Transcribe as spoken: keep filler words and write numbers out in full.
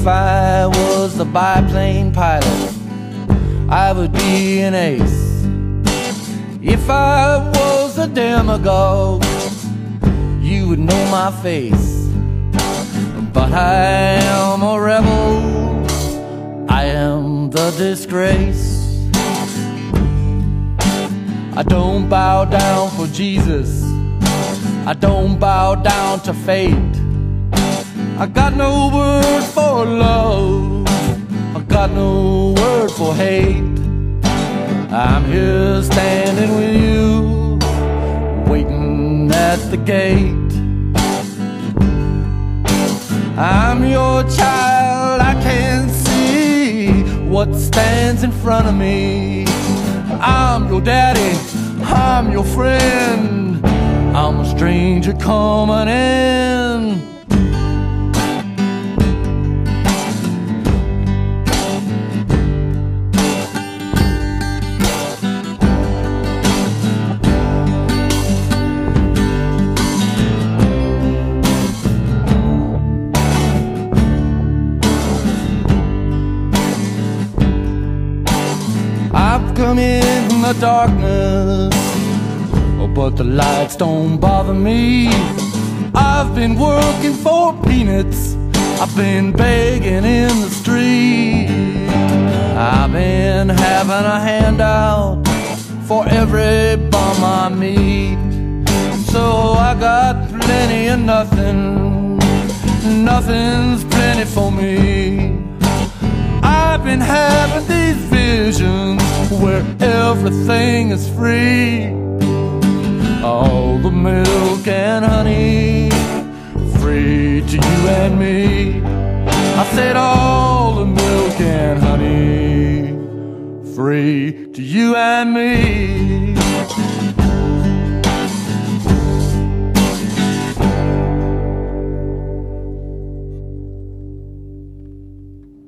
If I was a biplane pilot, I would be an ace. If I was a demagogue, you would know my face. But I am a rebel, I am the disgrace. I don't bow down for Jesus, I don't bow down to fate. I got no word for love, I got no word for hate. I'm here standing with you, waiting at the gate. I'm your child, I can't see what stands in front of me. I'm your daddy, I'm your friend, I'm a stranger coming in. I've come in from the darkness, but the lights don't bother me. I've been working for peanuts, I've been begging in the street. I've been having a handout for every bum I meet. So I got plenty of nothing, nothing's plenty for me. I've been having these visions where everything is free. All the milk and honey, free to you and me. I said all the milk and honey, free to you and me.